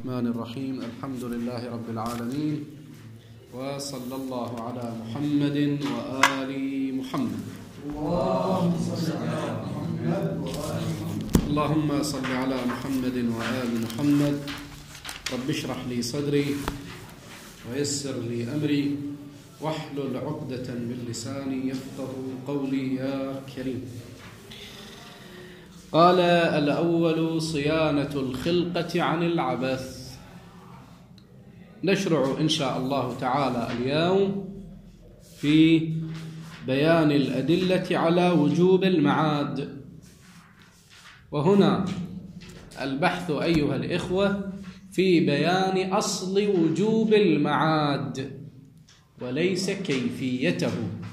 الرحمن الرحيم. الحمد لله رب العالمين، وصلى الله على محمد وآل محمد. اللهم صل على محمد وآل محمد. رب اشرح لي صدري ويسر لي أمري واحلل عقدة من لساني يفقه قولي يا كريم. قال: الأول صيانة الخلقة عن العبث. نشرع إن شاء الله تعالى اليوم في بيان الأدلة على وجوب المعاد. وهنا البحث أيها الإخوة في بيان أصل وجوب المعاد وليس كيفيته.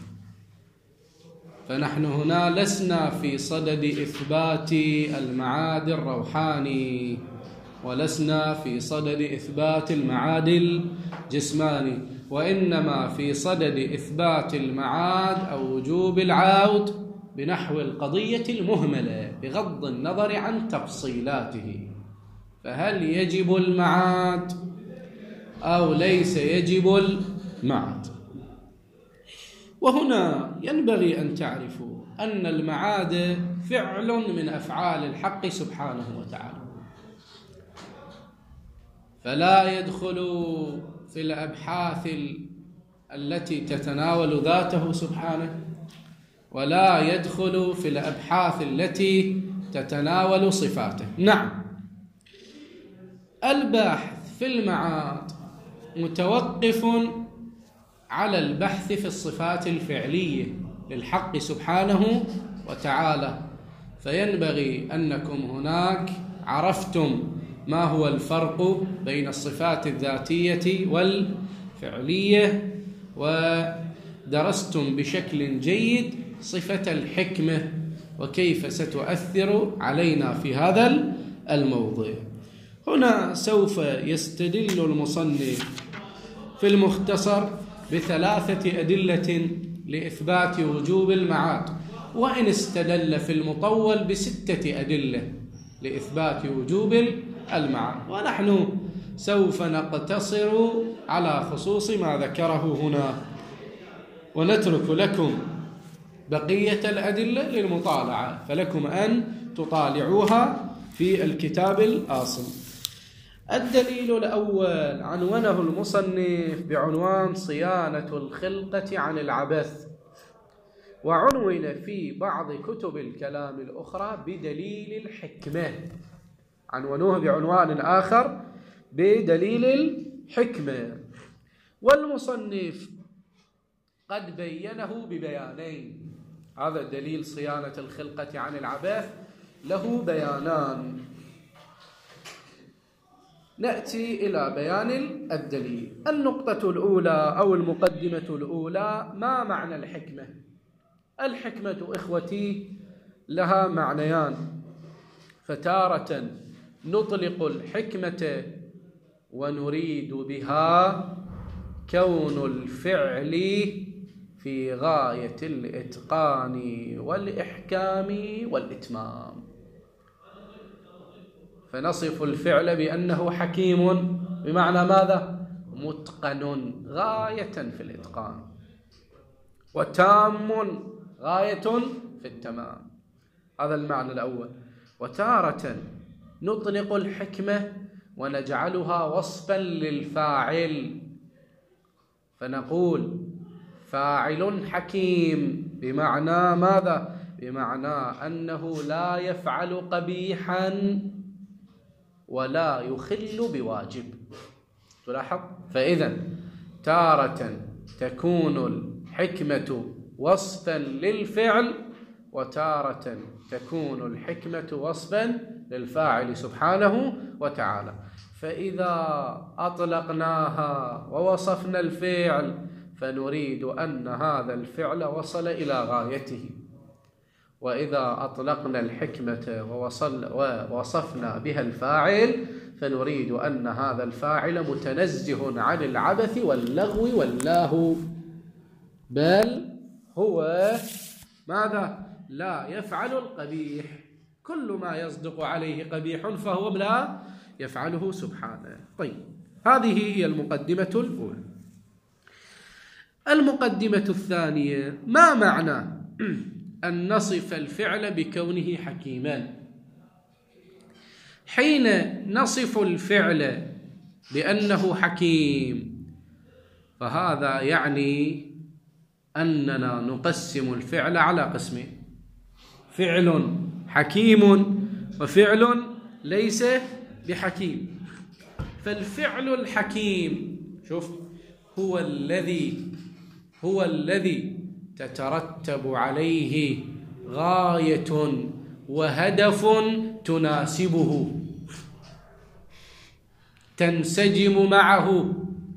فنحن هنا لسنا في صدد إثبات المعاد الروحاني، ولسنا في صدد إثبات المعاد الجسماني، وإنما في صدد إثبات المعاد أو وجوب العود بنحو القضية المهملة بغض النظر عن تفصيلاته. فهل يجب المعاد أو ليس يجب المعاد؟ وهنا ينبغي أن تعرفوا أن المعاد فعل من أفعال الحق سبحانه وتعالى، فلا يدخل في الأبحاث التي تتناول ذاته سبحانه، ولا يدخل في الأبحاث التي تتناول صفاته. نعم، الباحث في المعاد متوقف على البحث في الصفات الفعلية للحق سبحانه وتعالى، فينبغي أنكم هناك عرفتم ما هو الفرق بين الصفات الذاتية والفعلية، ودرستم بشكل جيد صفة الحكمة وكيف ستؤثر علينا في هذا الموضوع. هنا سوف يستدل المصنف في المختصر بثلاثة أدلة لإثبات وجوب المعاد، وإن استدل في المطول بستة أدلة لإثبات وجوب المعاد، ونحن سوف نقتصر على خصوص ما ذكره هنا، ونترك لكم بقية الأدلة للمطالعة، فلكم أن تطالعوها في الكتاب الأصل. الدليل الأول عنوانه المصنف بعنوان صيانة الخلقة عن العبث، وعنون في بعض كتب الكلام الأخرى بدليل الحكمة، عنونوه بعنوان آخر بدليل الحكمة. والمصنف قد بينه ببيانين. هذا دليل صيانة الخلقة عن العبث له بيانان. نأتي إلى بيان الدليل. النقطة الأولى أو المقدمة الأولى: ما معنى الحكمة؟ الحكمة إخوتي لها معنيان، فتارة نطلق الحكمة ونريد بها كون الفعل في غاية الإتقان والإحكام والإتمام، فنصف الفعل بأنه حكيم بمعنى ماذا؟ متقن غاية في الإتقان، وتام غاية في التمام. هذا المعنى الأول. وتارة نطلق الحكمة ونجعلها وصفا للفاعل، فنقول فاعل حكيم بمعنى ماذا؟ بمعنى أنه لا يفعل قبيحا ولا يخل بواجب. تلاحظ؟ فإذا تارة تكون الحكمة وصفا للفعل، وتارة تكون الحكمة وصفا للفاعل سبحانه وتعالى. فإذا أطلقناها ووصفنا الفعل فنريد أن هذا الفعل وصل إلى غايته، وإذا أطلقنا الحكمة ووصفنا بها الفاعل فنريد أن هذا الفاعل متنزه عن العبث واللغو واللاهو، بل هو ماذا؟ لا يفعل القبيح. كل ما يصدق عليه قبيح فهو لا يفعله سبحانه. طيب، هذه هي المقدمة الأولى. المقدمة الثانية: ما معنى أن نصف الفعل بكونه حكيما؟ حين نصف الفعل بأنه حكيم فهذا يعني أننا نقسم الفعل على قسمين: فعل حكيم وفعل ليس بحكيم. فالفعل الحكيم شوف هو الذي تترتب عليه غاية وهدف تناسبه تنسجم معه.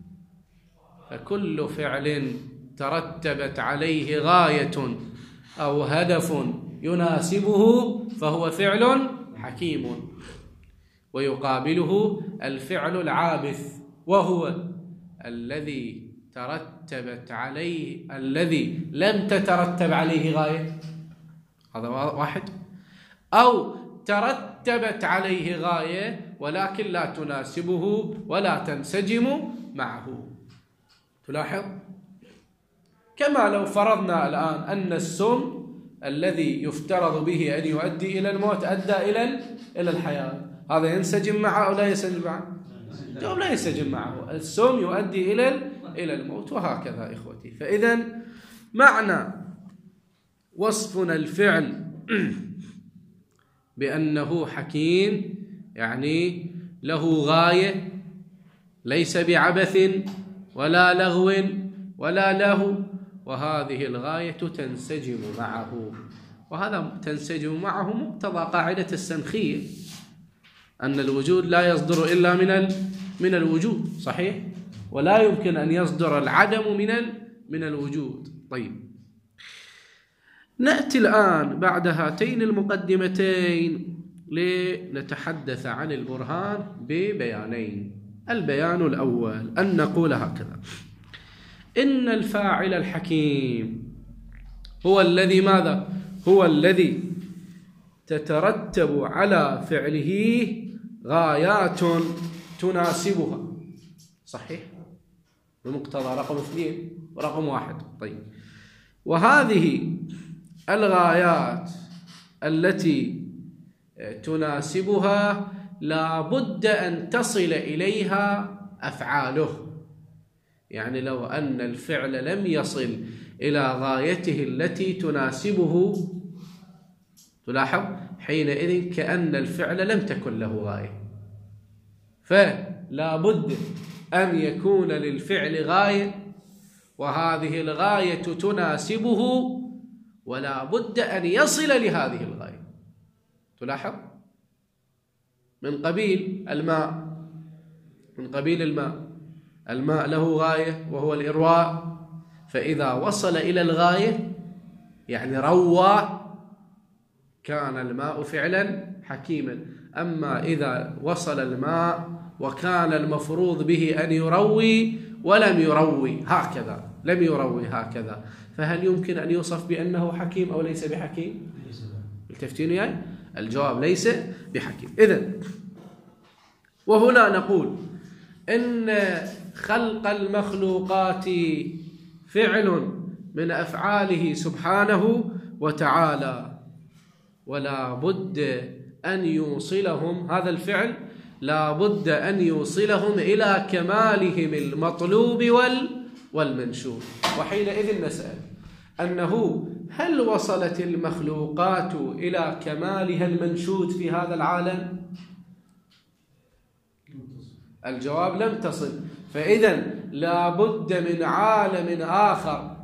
فكل فعل ترتبت عليه غاية أو هدف يناسبه فهو فعل حكيم. ويقابله الفعل العابث وهو الذي لم تترتب عليه غاية، هذا واحد، أو ترتبت عليه غاية ولكن لا تناسبه ولا تنسجم معه. تلاحظ؟ كما لو فرضنا الآن أن السم الذي يفترض به أن يؤدي إلى الموت أدى إلى الحياة، هذا ينسجم معه أو لا ينسجم معه؟ جواب: لا ينسجم معه. السم يؤدي إلى الموت، وهكذا إخوتي. فإذا معنى وصفنا الفعل بأنه حكيم يعني له غاية، ليس بعبث ولا لغو ولا لهو، وهذه الغاية تنسجم معه. وهذا تنسجم معه مقتضى قاعدة السنخية، أن الوجود لا يصدر إلا من الوجود، صحيح؟ ولا يمكن أن يصدر العدم من الوجود. طيب، نأتي الآن بعد هاتين المقدمتين لنتحدث عن البرهان ببيانين. البيان الأول أن نقول هكذا: إن الفاعل الحكيم هو الذي ماذا؟ هو الذي تترتب على فعله غايات تناسبها، صحيح؟ بمقتضى رقم 2 ورقم 1. طيب، وهذه الغايات التي تناسبها لا بد أن تصل إليها أفعاله. يعني لو أن الفعل لم يصل إلى غايته التي تناسبه، تلاحظ حينئذ كأن الفعل لم تكن له غاية. فلا بد أن يكون للفعل غاية، وهذه الغاية تناسبه، ولا بد أن يصل لهذه الغاية. تلاحظ؟ من قبيل الماء له غاية وهو الإرواء، فإذا وصل إلى الغاية يعني روى كان الماء فعلا حكيما. أما إذا وصل الماء وكان المفروض به أن يروي ولم يروي هكذا، لم يروي هكذا، فهل يمكن أن يوصف بأنه حكيم أو ليس بحكيم؟ التفتين يعني الجواب ليس بحكيم. إذن وهنا نقول إن خلق المخلوقات فعل من أفعاله سبحانه وتعالى، ولا بد أن يوصلهم، هذا الفعل لا بد أن يوصلهم إلى كمالهم المطلوب والمنشود. وحينئذ نسأل أنه هل وصلت المخلوقات إلى كمالها المنشود في هذا العالم؟ الجواب لم تصل. فإذا لا بد من عالم آخر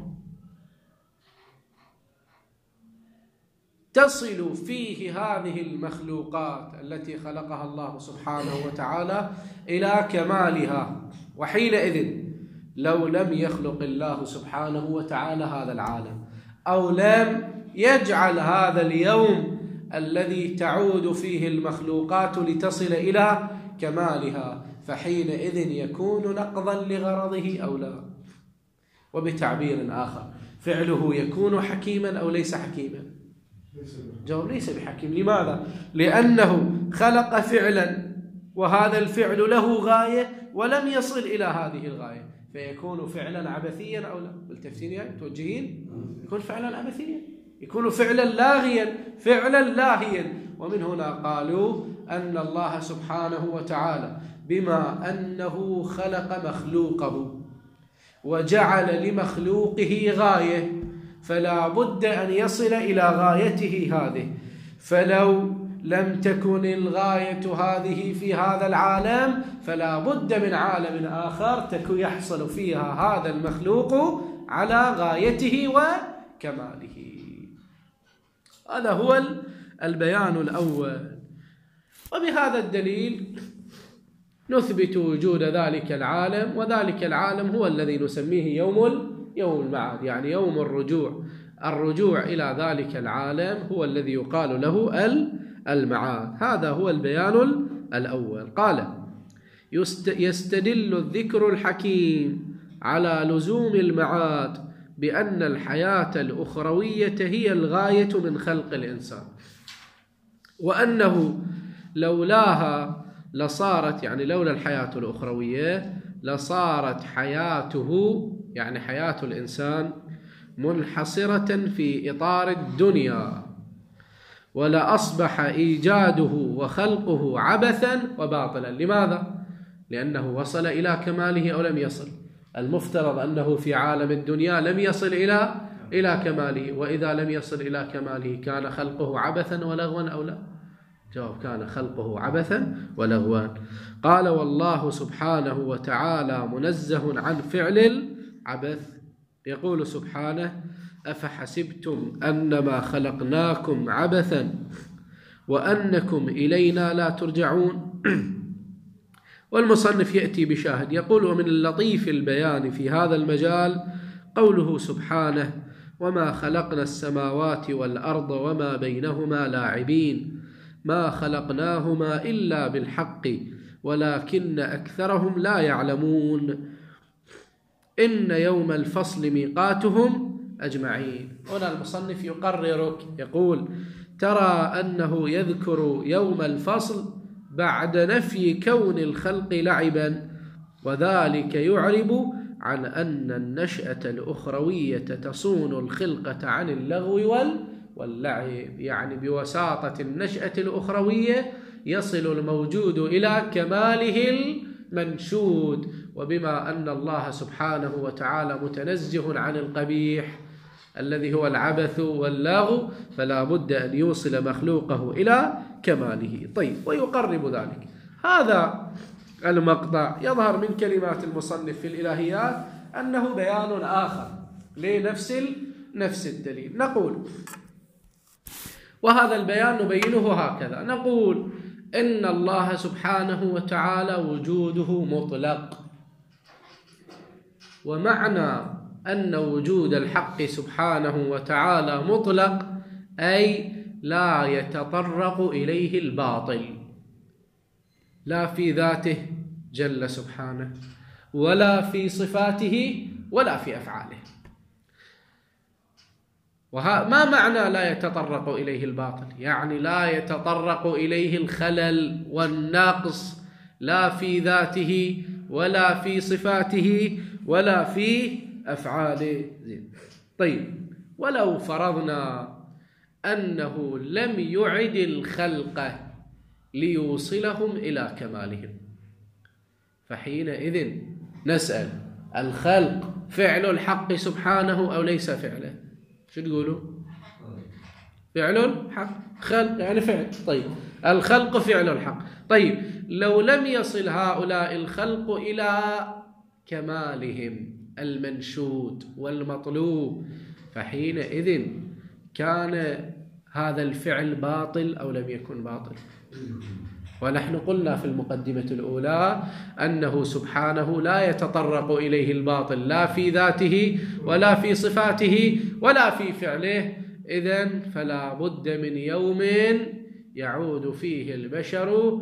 تصل فيه هذه المخلوقات التي خلقها الله سبحانه وتعالى إلى كمالها. وحينئذ لو لم يخلق الله سبحانه وتعالى هذا العالم، أو لم يجعل هذا اليوم الذي تعود فيه المخلوقات لتصل إلى كمالها، فحينئذ يكون نقضا لغرضه أو لا. وبتعبير آخر، فعله يكون حكيما أو ليس حكيما؟ جواب: ليس بحكيم. لماذا؟ لأنه خلق فعلا وهذا الفعل له غاية ولم يصل إلى هذه الغاية، فيكون فعلا عبثيا أو لا؟ ملتفتين يعني توجهين؟ يكون فعلا عبثيا، يكون فعلا لاغيا، فعلا لاهيا. ومن هنا قالوا أن الله سبحانه وتعالى بما أنه خلق مخلوقه وجعل لمخلوقه غاية، فلا بد أن يصل إلى غايته هذه. فلو لم تكن الغاية هذه في هذا العالم فلا بد من عالم آخر يحصل فيها هذا المخلوق على غايته وكماله. هذا هو البيان الأول. وبهذا الدليل نثبت وجود ذلك العالم، وذلك العالم هو الذي نسميه يوم المعاد، يعني يوم الرجوع إلى ذلك العالم هو الذي يقال له المعاد. هذا هو البيان الأول. قال: يستدل الذكر الحكيم على لزوم المعاد بأن الحياة الأخروية هي الغاية من خلق الإنسان، وأنه لولاها لصارت، يعني لولا الحياة الأخروية لصارت حياته، يعني حياة الإنسان، منحصرة في إطار الدنيا، ولا أصبح إيجاده وخلقه عبثا وباطلا. لماذا؟ لأنه وصل إلى كماله أو لم يصل؟ المفترض أنه في عالم الدنيا لم يصل إلى كماله، وإذا لم يصل إلى كماله كان خلقه عبثا ولغوا أو لا؟ جواب: كان خلقه عبثا ولغوا. قال: والله سبحانه وتعالى منزه عن فعل العبث. يقول سبحانه: أفحسبتم أنما خلقناكم عبثا وأنكم إلينا لا ترجعون. والمصنف يأتي بشاهد يقول: ومن اللطيف البيان في هذا المجال قوله سبحانه: وما خلقنا السماوات والأرض وما بينهما لاعبين ما خلقناهما إلا بالحق ولكن أكثرهم لا يعلمون إن يوم الفصل ميقاتهم أجمعين. هنا المصنف يقررك، يقول: ترى أنه يذكر يوم الفصل بعد نفي كون الخلق لعبا، وذلك يعرب عن أن النشأة الأخروية تصون الخلقة عن اللغو واللعب، يعني بوساطة النشأة الأخروية يصل الموجود إلى كماله المنشود. وبما أن الله سبحانه وتعالى متنزه عن القبيح الذي هو العبث واللغو، فلا بد أن يوصل مخلوقه إلى كماله. طيب، ويقرب ذلك هذا المقطع يظهر من كلمات المصنف في الإلهيات أنه بيان آخر لنفس الدليل. نقول، وهذا البيان نبينه هكذا، نقول إن الله سبحانه وتعالى وجوده مطلق، ومعنى أن وجود الحق سبحانه وتعالى مطلق أي لا يتطرق إليه الباطل، لا في ذاته جل سبحانه، ولا في صفاته، ولا في أفعاله. ما معنى لا يتطرق إليه الباطل؟ يعني لا يتطرق إليه الخلل والنقص، لا في ذاته ولا في صفاته ولا في أفعاله. طيب، ولو فرضنا أنه لم يعد الخلق ليوصلهم إلى كمالهم، فحينئذ نسأل: الخلق فعل الحق سبحانه أو ليس فعله؟ شو تقولوا؟ فعل الحق، خلق يعني فعل. طيب، الخلق فعل الحق. طيب، لو لم يصل هؤلاء الخلق إلى كمالهم المنشود والمطلوب، فحينئذ كان هذا الفعل باطل أو لم يكن باطل؟ ونحن قلنا في المقدمة الأولى أنه سبحانه لا يتطرق إليه الباطل لا في ذاته ولا في صفاته ولا في فعله. إذن فلا بد من يوم يعود فيه البشر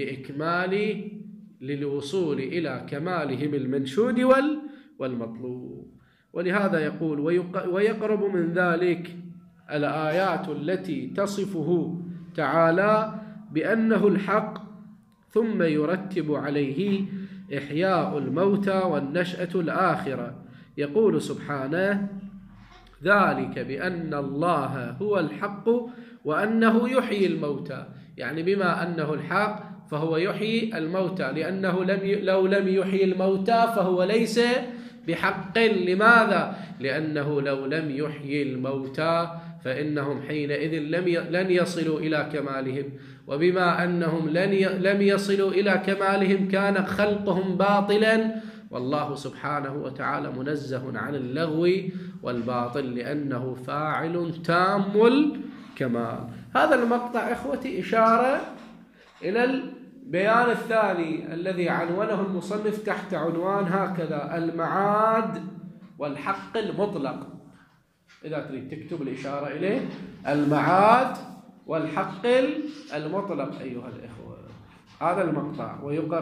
للوصول إلى كمالهم المنشود والمطلوب. ولهذا يقول: ويقرب من ذلك الآيات التي تصفه تعالى بأنه الحق ثم يرتب عليه إحياء الموتى والنشأة الآخرة. يقول سبحانه: ذلك بأن الله هو الحق وأنه يحيي الموتى، يعني بما أنه الحق فهو يحيي الموتى، لأنه لو لم يحيي الموتى فهو ليس بحق. لماذا؟ لأنه لو لم يحيي الموتى فإنهم حينئذ لن يصلوا إلى كمالهم، وبما أنهم لم يصلوا إلى كمالهم كان خلقهم باطلا، والله سبحانه وتعالى منزه عن اللغو والباطل لأنه فاعل تام الكمال. هذا المقطع إخوتي إشارة إلى البيان الثاني الذي عنونه المصنف تحت عنوان هكذا: المعاد والحق المطلق. إذا تريد تكتب الإشارة إليه: المعاد والحق المطلق أيها الإخوة. هذا المقطع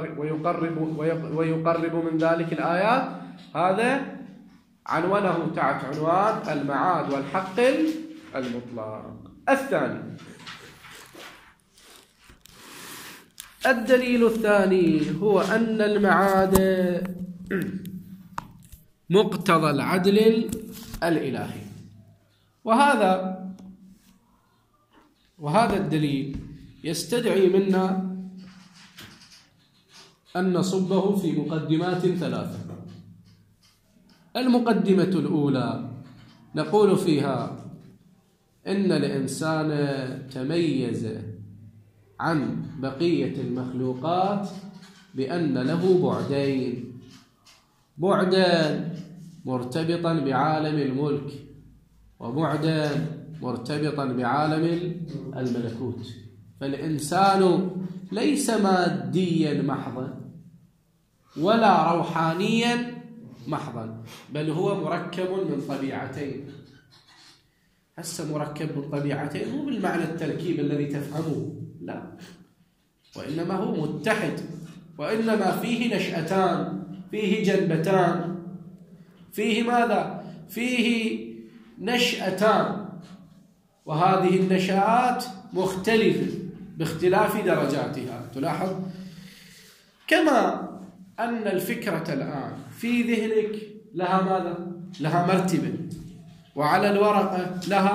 ويقرب من ذلك الآيات، هذا عنونه تحت عنوان المعاد والحق المطلق. الثاني، الدليل الثاني هو أن المعاد مقتضى العدل الإلهي، وهذا الدليل يستدعي منا أن نصبه في مقدمات ثلاثة. المقدمة الأولى نقول فيها إن الإنسان تميز عن بقية المخلوقات بأن له بعدين: بعدا مرتبطا بعالم الملك، وبعدا مرتبطا بعالم الملكوت. فالإنسان ليس ماديا محضا ولا روحانيا محضا، بل هو مركب من طبيعتين. هسه مركب من طبيعتين مو بالمعنى التركيب الذي تفهمه، لا، وإنما هو متحد، وإنما فيه نشأتان، فيه جنبتان، فيه ماذا؟ فيه نشأتان، وهذه النشآت مختلفة باختلاف درجاتها. تلاحظ كما أن الفكرة الآن في ذهنك لها ماذا؟ لها مرتبة، وعلى الورقة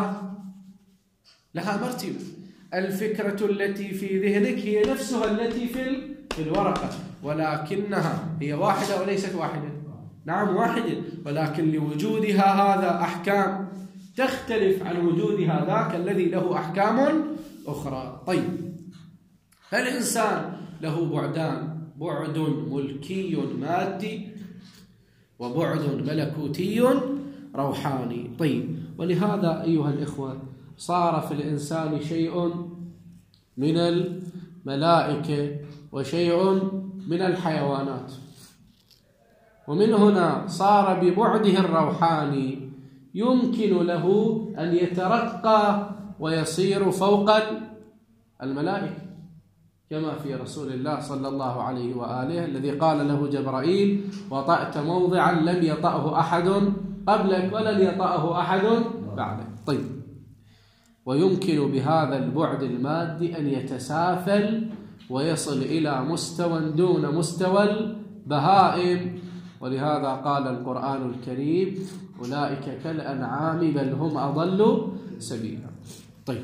لها مرتبة. الفكرة التي في ذهنك هي نفسها التي في الورقة، ولكنها هي واحدة وليست واحدة. نعم واحدة، ولكن لوجودها هذا أحكام تختلف عن وجود هذاك الذي له أحكام أخرى. طيب، فالإنسان له بعدان: بعد ملكي مادي، وبعد ملكوتي روحاني. طيب، ولهذا أيها الإخوة صار في الإنسان شيء من الملائكة وشيء من الحيوانات، ومن هنا صار ببعده الروحاني يمكن له أن يترقى ويصير فوق الملائكة، كما في رسول الله صلى الله عليه وآله الذي قال له جبرائيل: وطأت موضعا لم يطأه أحد قبلك ولن يطأه أحد بعدك. طيب، ويمكن بهذا البعد المادي أن يتسافل ويصل إلى مستوى دون مستوى البهائم، ولهذا قال القرآن الكريم: أولئك كالأنعام بل هم أضل سبيلا. طيب،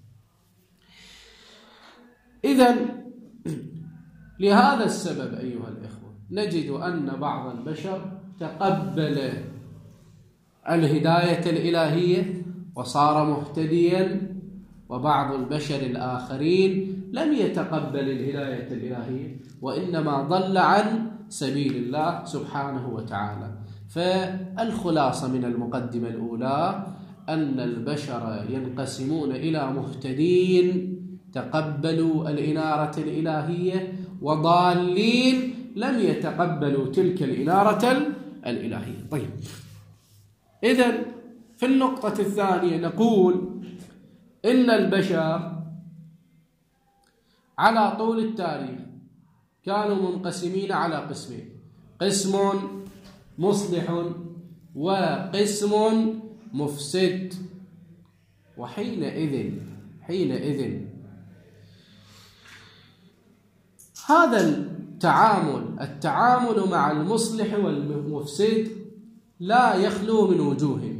إذن لهذا السبب أيها الإخوة نجد أن بعض البشر تقبل الهداية الإلهية وصار مهتديا، وبعض البشر الآخرين لم يتقبل الهداية الإلهية وإنما ضل عن سبيل الله سبحانه وتعالى. فالخلاصة من المقدمة الأولى أن البشر ينقسمون إلى مهتدين تقبلوا الإنارة الإلهية، وضالين لم يتقبلوا تلك الإنارة الإلهية. طيب، إذن في النقطة الثانية نقول إن البشر على طول التاريخ كانوا منقسمين على قسمين: قسم مصلح وقسم مفسد. وحينئذ هذا التعامل مع المصلح والمفسد لا يخلو من وجوه،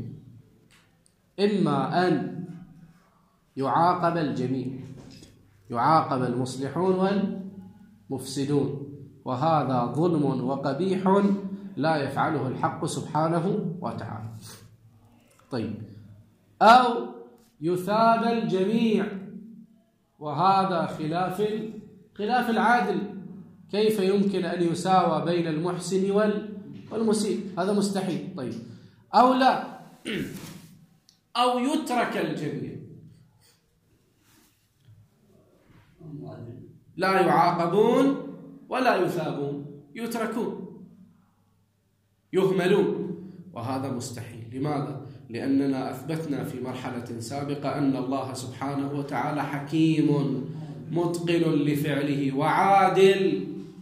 إما أن يعاقب الجميع، يعاقب المصلحون والمفسدون، وهذا ظلم وقبيح لا يفعله الحق سبحانه وتعالى. طيب، أو يثاب الجميع، وهذا خلاف العادل. كيف يمكن أن يساوى بين المحسن والمسيء؟ هذا مستحيل. طيب، أو لا، أو يترك الجميع، لا يعاقبون ولا يثابون، يتركون، يهملون، وهذا مستحيل. لماذا؟ لأننا أثبتنا في مرحلة سابقة أن الله سبحانه وتعالى حكيم متقن لفعله وعادل،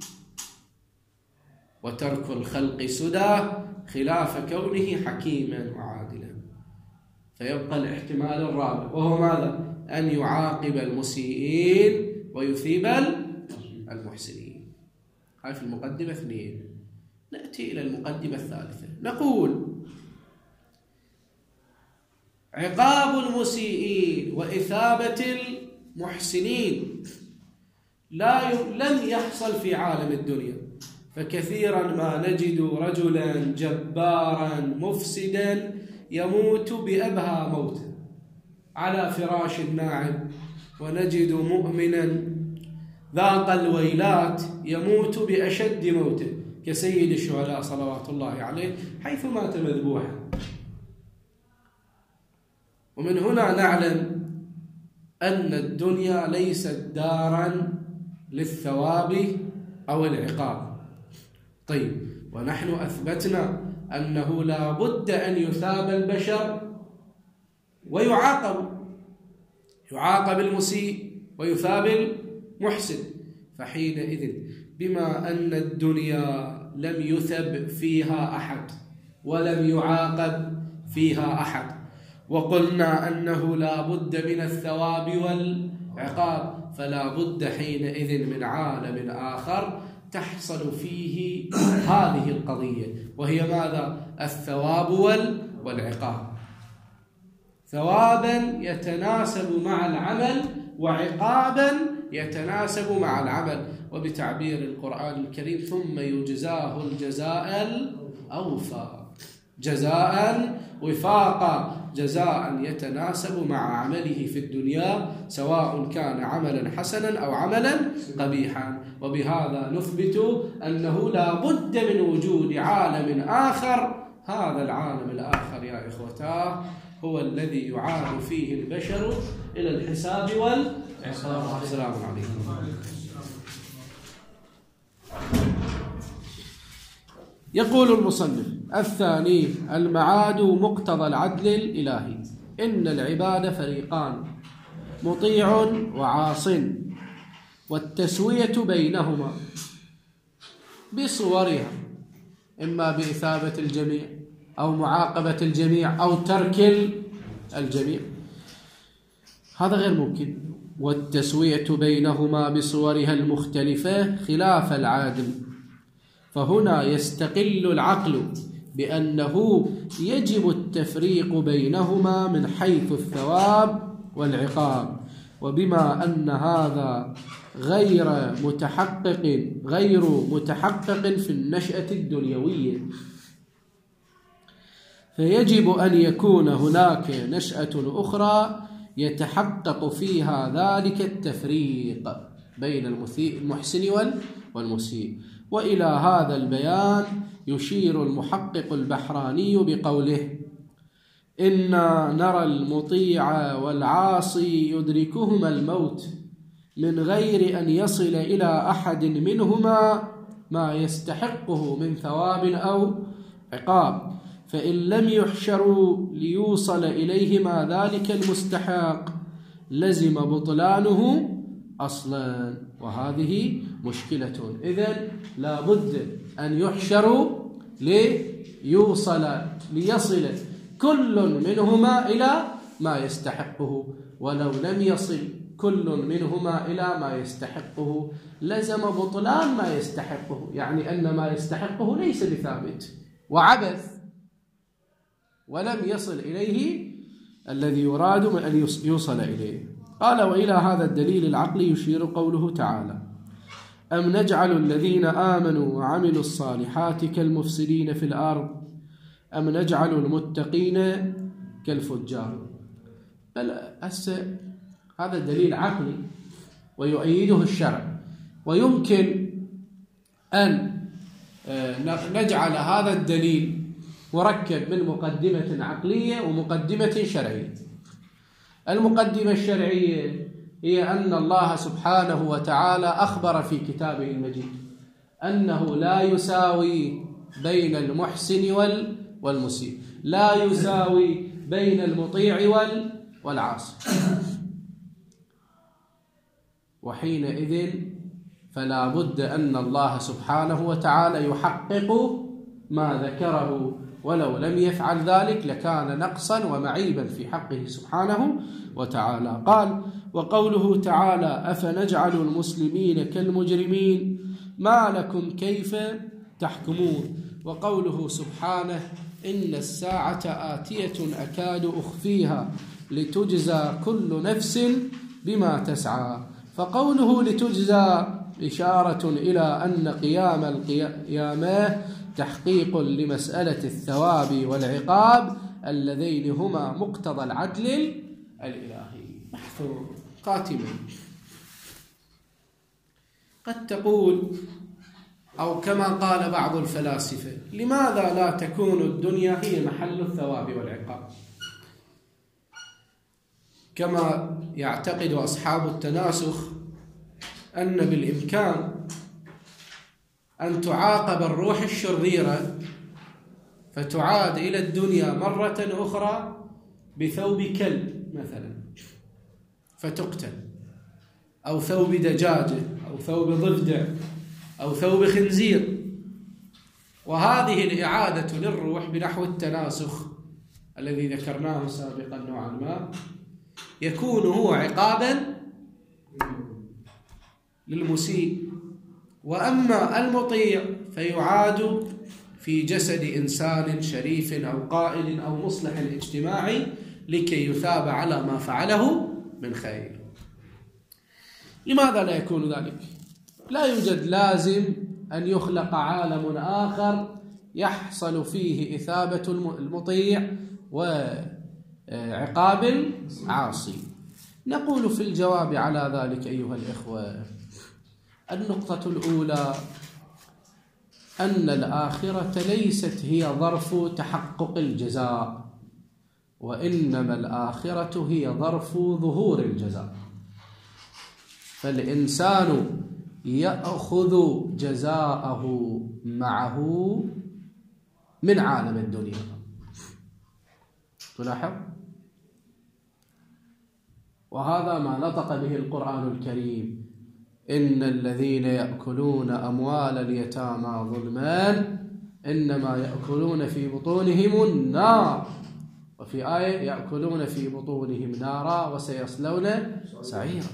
وترك الخلق سدى خلاف كونه حكيما وعادلا. فيبقى الاحتمال الرابع، وهو ماذا؟ أن يعاقب المسيئين ويثيب المحسنين. هاي في المقدمة 2. نأتي إلى المقدمة الثالثة، نقول عقاب المسيئين وإثابة المحسنين لم يحصل في عالم الدنيا. فكثيرا ما نجد رجلا جبارا مفسدا يموت بأبهى موت على فراش الناعم، ونجد مؤمنا ذاق الويلات يموت بأشد موته كسيد الشهداء صلوات الله عليه حيث مات مذبوحا. ومن هنا نعلم أن الدنيا ليست دارا للثواب أو العقاب. طيب، ونحن أثبتنا أنه لا بد أن يثاب البشر ويعاقب، يعاقب المسيء ويثاب المحسن. فحينئذ بما أن الدنيا لم يثب فيها أحد ولم يعاقب فيها أحد، وقلنا أنه لا بد من الثواب والعقاب، فلا بد حينئذ من عالم آخر تحصل فيه هذه القضية، وهي ماذا؟ الثواب والعقاب. ثوابا يتناسب مع العمل، وعقابا يتناسب مع العمل. وبتعبير القرآن الكريم: ثم يجزاه الجزاء الأوفى، جزاء وفاقا، جزاء يتناسب مع عمله في الدنيا، سواء كان عملا حسنا أو عملا قبيحا. وبهذا نثبت أنه لا بد من وجود عالم آخر. هذا العالم الآخر يا إخوتاه هو الذي يعاد فيه البشر إلى الحساب والعقاب. السلام عليكم. يقول المصنف: الثاني المعاد مقتضى العدل الإلهي. إن العباد فريقان، مطيع وعاص، والتسوية بينهما بصورها، إما بإثابة الجميع أو معاقبة الجميع أو ترك الجميع، هذا غير ممكن. والتسوية بينهما بصورها المختلفة خلاف العادل. فهنا يستقل العقل بأنه يجب التفريق بينهما من حيث الثواب والعقاب، وبما أن هذا غير متحقق في النشأة الدنيوية، فيجب أن يكون هناك نشأة أخرى يتحقق فيها ذلك التفريق بين المحسن والمسيء. وإلى هذا البيان يشير المحقق البحراني بقوله: إنا نرى المطيع والعاصي يدركهما الموت من غير أن يصل إلى أحد منهما ما يستحقه من ثواب أو عقاب، فإن لم يحشروا ليوصل إليهما ذلك المستحق لزم بطلانه أصلا، وهذه مشكلة. إذن لا بد أن يحشروا ليصل كل منهما إلى ما يستحقه، ولو لم يصل كل منهما إلى ما يستحقه لزم بطلان ما يستحقه، يعني أن ما يستحقه ليس بثابت وعبث ولم يصل إليه الذي يراد من أن يوصل إليه. قال: وإلى هذا الدليل العقلي يشير قوله تعالى: أم نجعل الذين آمنوا وعملوا الصالحات كالمفسدين في الأرض أم نجعل المتقين كالفجار. بل هذا دليل عقلي ويؤيده الشرع، ويمكن أن نجعل هذا الدليل مركب من مقدمة عقلية ومقدمة شرعية. المقدمة الشرعية هي أن الله سبحانه وتعالى أخبر في كتابه المجيد أنه لا يساوي بين المحسن والمسيء، لا يساوي بين المطيع والعاصي، وحينئذ فلا بد أن الله سبحانه وتعالى يحقق ما ذكره، ولو لم يفعل ذلك لكان نقصا ومعيبا في حقه سبحانه وتعالى. قال: وقوله تعالى: أفنجعل المسلمين كالمجرمين ما لكم كيف تحكمون. وقوله سبحانه: إن الساعة آتية أكاد أخفيها لتجزى كل نفس بما تسعى. فقوله لتجزى إشارة إلى أن قيام القيامة تحقيق لمسألة الثواب والعقاب اللذين هما مقتضى العدل الإلهي. محفوظ قاتما. قد تقول أو كما قال بعض الفلاسفة: لماذا لا تكون الدنيا هي محل الثواب والعقاب؟ كما يعتقد أصحاب التناسخ أن بالإمكان أن تعاقب الروح الشريرة فتعاد إلى الدنيا مرة أخرى بثوب كلب مثلا فتقتل، أو ثوب دجاجة، أو ثوب ضفدع، أو ثوب خنزير. وهذه الإعادة للروح بنحو التناسخ الذي ذكرناه سابقا نوعا ما يكون هو عقابا للمسيء، وأما المطيع فيعاد في جسد إنسان شريف أو قائد أو مصلح اجتماعي لكي يثاب على ما فعله من خير. لماذا لا يكون ذلك؟ لا يوجد لازم أن يخلق عالم آخر يحصل فيه إثابة المطيع وعقاب العاصي. نقول في الجواب على ذلك أيها الإخوة: النقطة الأولى أن الآخرة ليست هي ظرف تحقق الجزاء، وإنما الآخرة هي ظرف ظهور الجزاء. فالإنسان يأخذ جزاءه معه من عالم الدنيا. تلاحظ؟ وهذا ما نطق به القرآن الكريم: إن الذين يأكلون أموال اليتامى ظلما إنما يأكلون في بطونهم النار. وفي آية: يأكلون في بطونهم نارا وسيصلون سعيرا.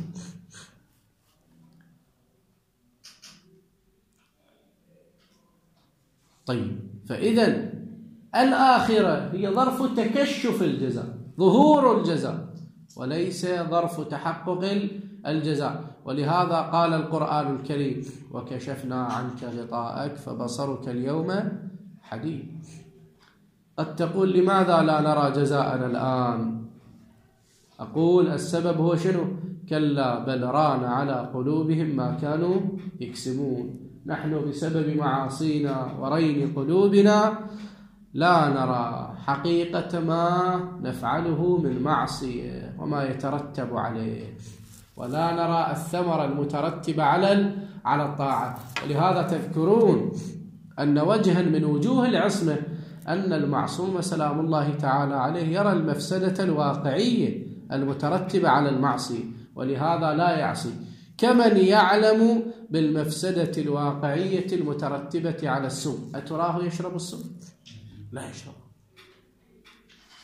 طيب، فإذا الآخرة هي ظرف تكشف الجزاء، ظهور الجزاء، وليس ظرف تحقق الجزاء. ولهذا قال القرآن الكريم: وكشفنا عنك غطاءك فبصرك اليوم حديد. قد تقول: لماذا لا نرى جزاءنا الآن؟ أقول: السبب هو شنو؟ كلا بل ران على قلوبهم ما كانوا يكسبون. نحن بسبب معاصينا ورين قلوبنا لا نرى حقيقة ما نفعله من معصية وما يترتب عليه، ولا نرى الثمرة المترتبة على الطاعة. ولهذا تذكرون أن وجها من وجوه العصمة أن المعصوم سلام الله تعالى عليه يرى المفسدة الواقعية المترتبة على المعصية، ولهذا لا يعصي، كمن يعلم بالمفسدة الواقعية المترتبة على السوء. أتراه يشرب السوء؟ لا يشرب.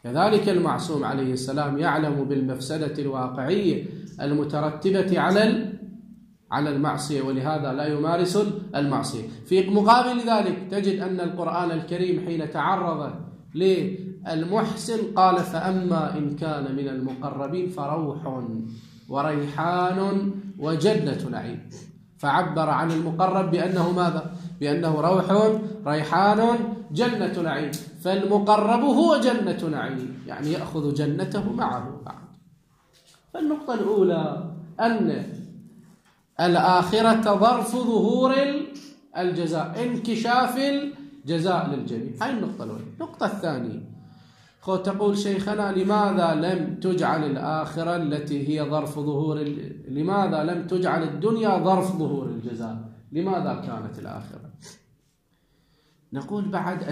كذلك المعصوم عليه السلام يعلم بالمفسدة الواقعية المترتبة على المعصية، ولهذا لا يمارس المعصية. في مقابل ذلك تجد أن القرآن الكريم حين تعرض للمحسن قال: فأما إن كان من المقربين فروح وريحان وجنة نعيم. فعبر عن المقرب بأنه ماذا؟ بأنه روح ريحان جنة نعيم. فالمقرب هو جنة نعيم، يعني يأخذ جنته معه بعد. فالنقطة الأولى أن الآخرة ظرف ظهور الجزاء، انكشاف الجزاء للجميع. هاي النقطة الأولى. النقطة الثانية، تقول شيخنا: لماذا لم تجعل الآخرة التي هي ظرف ظهور لماذا لم تجعل الدنيا ظرف ظهور الجزاء؟ لماذا كانت الآخرة؟ نقول بعد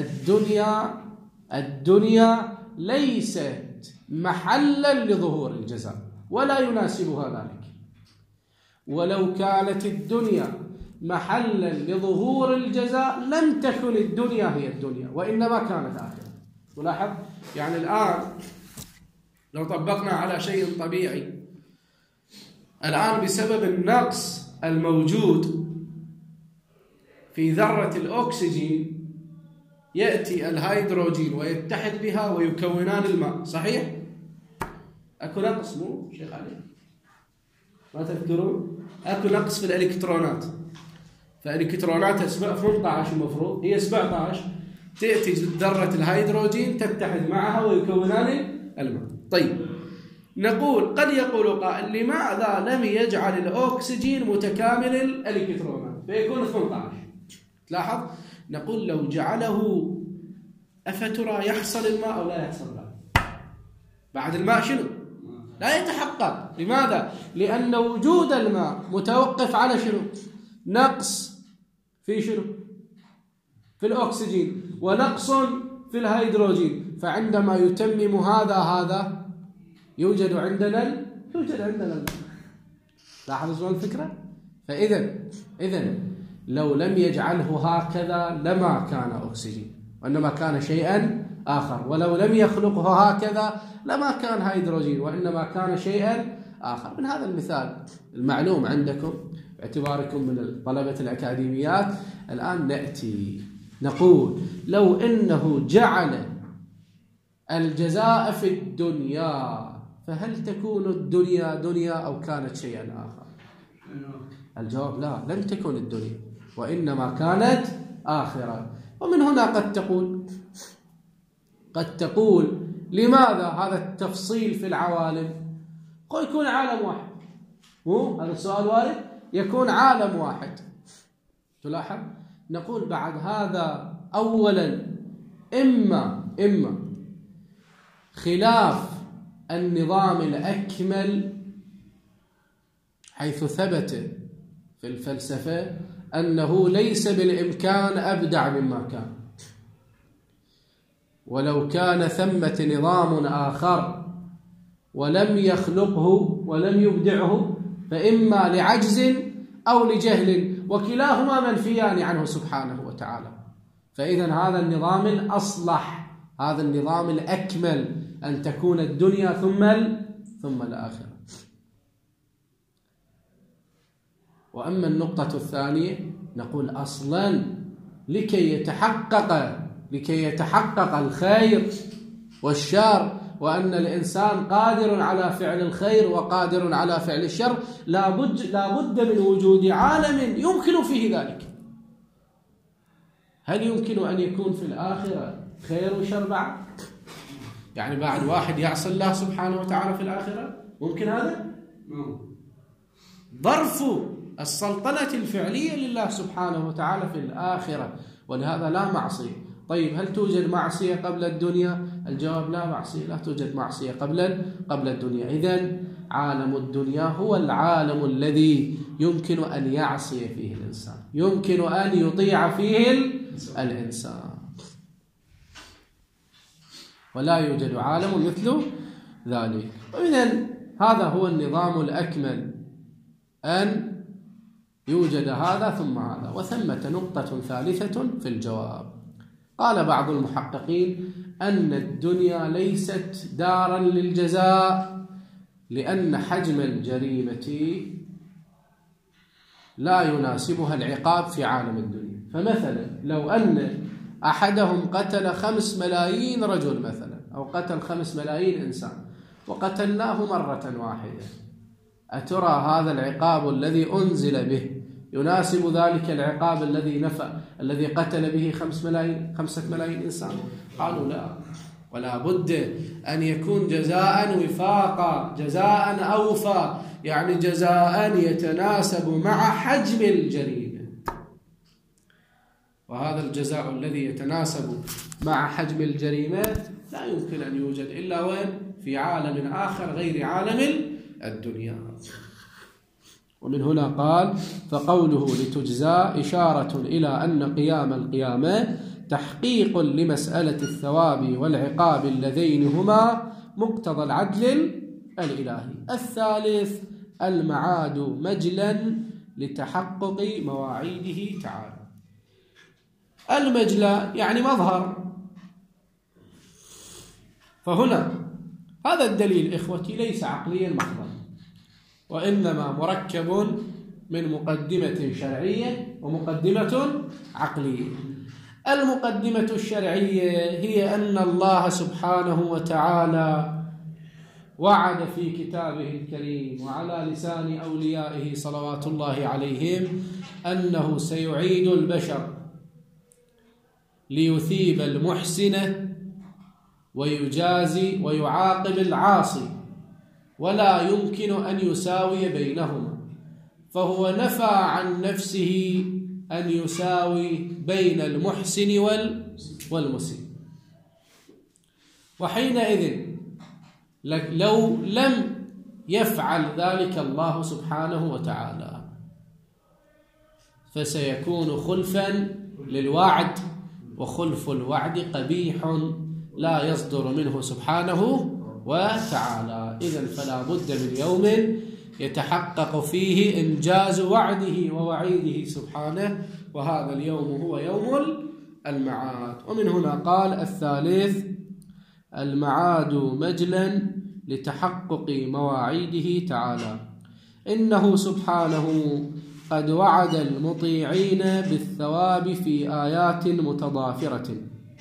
الدنيا ليست محلا لظهور الجزاء ولا يناسبها ذلك. ولو كانت الدنيا محلا لظهور الجزاء لم تكن الدنيا هي الدنيا، وإنما كانت آخرة. ولاحظ يعني الآن لو طبقنا على شيء طبيعي، الآن بسبب النقص الموجود في ذرة الأكسجين يأتي الهيدروجين ويتحد بها ويكونان الماء، صحيح؟ أكو نقص، مو شيخ علي؟ ما تذكرون؟ أكو نقص في الإلكترونات، فالإلكترونات 18 المفروض هي 17، تأتي ذرة الهيدروجين تتحد معها ويكونان الماء. طيب، نقول قد يقول قائل: لماذا لم يجعل الأكسجين متكامل الإلكترونات فيكون 18؟ تلاحظ؟ نقول لو جعله أفترى يحصل الماء أو لا يحصل الماء؟ بعد الماء شنو؟ لا يتحقق. لماذا؟ لأن وجود الماء متوقف على شنو؟ نقص في شنو؟ في الأكسجين، ونقص في الهيدروجين. فعندما يتمم هذا يوجد عندنا الماء. لاحظوا الفكرة؟ فإذا لو لم يجعله هكذا لما كان أكسجين، وإنما كان شيئا آخر. ولو لم يخلقه هكذا لما كان هيدروجين، وإنما كان شيئا آخر. من هذا المثال المعلوم عندكم باعتباركم من طلبة الأكاديميات، الآن نأتي نقول: لو إنه جعل الجزاء في الدنيا فهل تكون الدنيا دنيا أو كانت شيئا آخر؟ الجواب: لا، لن تكون الدنيا، وإنما كانت آخرة. ومن هنا قد تقول لماذا هذا التفصيل في العوالم؟ قد يكون عالم واحد، مو هذا السؤال وارد؟ يكون عالم واحد. تلاحظ؟ نقول بعد هذا أولا إما خلاف النظام الأكمل، حيث ثبت في الفلسفة أنه ليس بالإمكان أبدع مما كان، ولو كان ثمة نظام آخر ولم يخلقه ولم يبدعه فإما لعجز أو لجهل، وكلاهما منفيان عنه سبحانه وتعالى. فإذا هذا النظام الأصلح، هذا النظام الأكمل، أن تكون الدنيا ثم الآخرة. وأما النقطة الثانية، نقول أصلا لكي يتحقق الخير والشر، وأن الإنسان قادر على فعل الخير وقادر على فعل الشر، لا بد من وجود عالم يمكن فيه ذلك. هل يمكن أن يكون في الآخرة خير وشر بعد؟ يعني بعد واحد يعصي الله سبحانه وتعالى في الآخرة؟ ممكن هذا؟ ظرف السلطنة الفعلية لله سبحانه وتعالى في الآخرة، ولهذا لا معصية. طيب، هل توجد معصية قبل الدنيا؟ الجواب: لا معصية، لا توجد معصية قبل الدنيا. إذن عالم الدنيا هو العالم الذي يمكن أن يعصي فيه الإنسان، يمكن أن يطيع فيه الإنسان، ولا يوجد عالم مثل ذلك. وإذن هذا هو النظام الأكمل، أن يوجد هذا ثم هذا. وثمة نقطة ثالثة في الجواب، قال بعض المحققين أن الدنيا ليست دارا للجزاء، لأن حجم الجريمة لا يناسبها العقاب في عالم الدنيا. فمثلا لو أن أحدهم قتل 5 ملايين رجل مثلا، أو قتل 5 ملايين إنسان وقتلناه مرة واحدة، أترى هذا العقاب الذي أنزل به يناسب ذلك العقاب الذي قتل به 5 ملايين إنسان؟ قالوا لا، ولا بد أن يكون جزاء وفاقا، جزاء أوفى، يعني جزاء يتناسب مع حجم الجريمة. وهذا الجزاء الذي يتناسب مع حجم الجريمة لا يمكن أن يوجد إلا وين؟ في عالم آخر غير عالم الدنيا. ومن هنا قال: فقوله لتجزى إشارة إلى أن قيام القيامة تحقيق لمسألة الثواب والعقاب اللذين هما مقتضى العدل الإلهي. الثالث: المعاد مجلا لتحقق مواعيده تعالى. المجلى يعني مظهر. فهنا هذا الدليل إخوتي ليس عقليا محضا، وإنما مركب من مقدمة شرعية ومقدمة عقلية. المقدمة الشرعية هي أن الله سبحانه وتعالى وعد في كتابه الكريم وعلى لسان أوليائه صلوات الله عليهم أنه سيعيد البشر ليثيب المحسن ويجازي ويعاقب العاصي، ولا يمكن أن يساوي بينهما، فهو نفى عن نفسه أن يساوي بين المحسن والمسيء. وحينئذ لو لم يفعل ذلك الله سبحانه وتعالى فسيكون خلفا للوعد، وخلف الوعد قبيح لا يصدر منه سبحانه وتعالى. إذن فلا بد من يوم يتحقق فيه إنجاز وعده ووعيده سبحانه، وهذا اليوم هو يوم المعاد. ومن هنا قال: الثالث: المعاد مجلا لتحقق مواعيده تعالى. إنه سبحانه قد وعد المطيعين بالثواب في آيات متضافرة،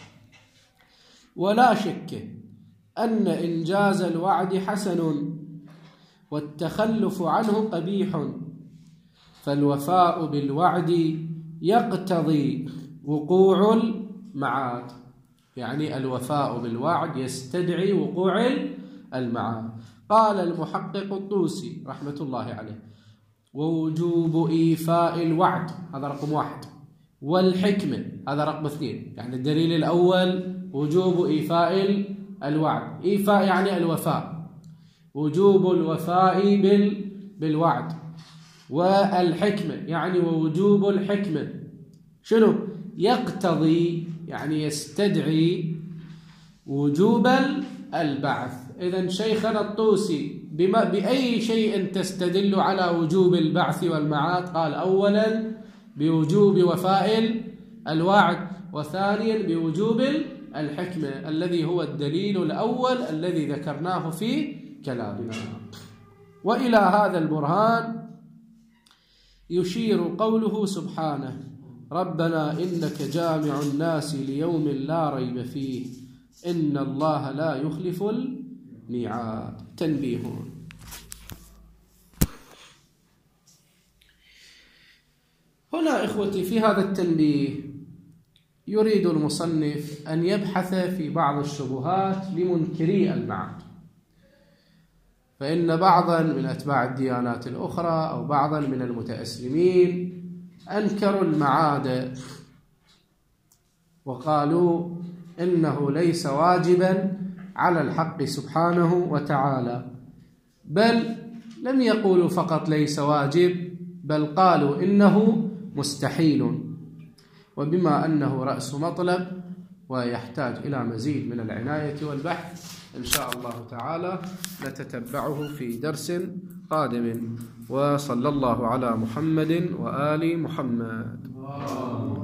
ولا شك أن إنجاز الوعد حسن والتخلف عنه قبيح، فالوفاء بالوعد يقتضي وقوع المعاد، يعني الوفاء بالوعد يستدعي وقوع المعاد. قال المحقق الطوسي رحمة الله عليه: ووجوب إيفاء الوعد، هذا رقم 1، والحكمة هذا رقم 2. يعني الدليل الأول وجوب إيفاء الوعد، إيفاء يعني الوفاء، وجوب الوفاء بالوعد. والحكمة يعني ووجوب الحكمة شنو؟ يقتضي يعني يستدعي وجوب البعث. إذن شيخنا الطوسي بأي شيء تستدل على وجوب البعث والمعاد؟ قال: أولا بوجوب وفاء الوعد، وثانيا بوجوب الحكمة الذي هو الدليل الأول الذي ذكرناه في كلامنا. وإلى هذا البرهان يشير قوله سبحانه: ربنا إنك جامع الناس ليوم لا ريب فيه إن الله لا يخلف الميعاد. تنبيه: هنا إخوتي في هذا التنبيه يريد المصنف أن يبحث في بعض الشبهات لمنكري المعاد. فإن بعضا من أتباع الديانات الأخرى أو بعضا من المتأسلمين أنكروا المعاد وقالوا إنه ليس واجبا على الحق سبحانه وتعالى، بل لم يقولوا فقط ليس واجب، بل قالوا إنه مستحيل. وبما أنه رأس مطلب ويحتاج إلى مزيد من العناية والبحث إن شاء الله تعالى نتتبعه في درس قادم. وصلى الله على محمد وآل محمد.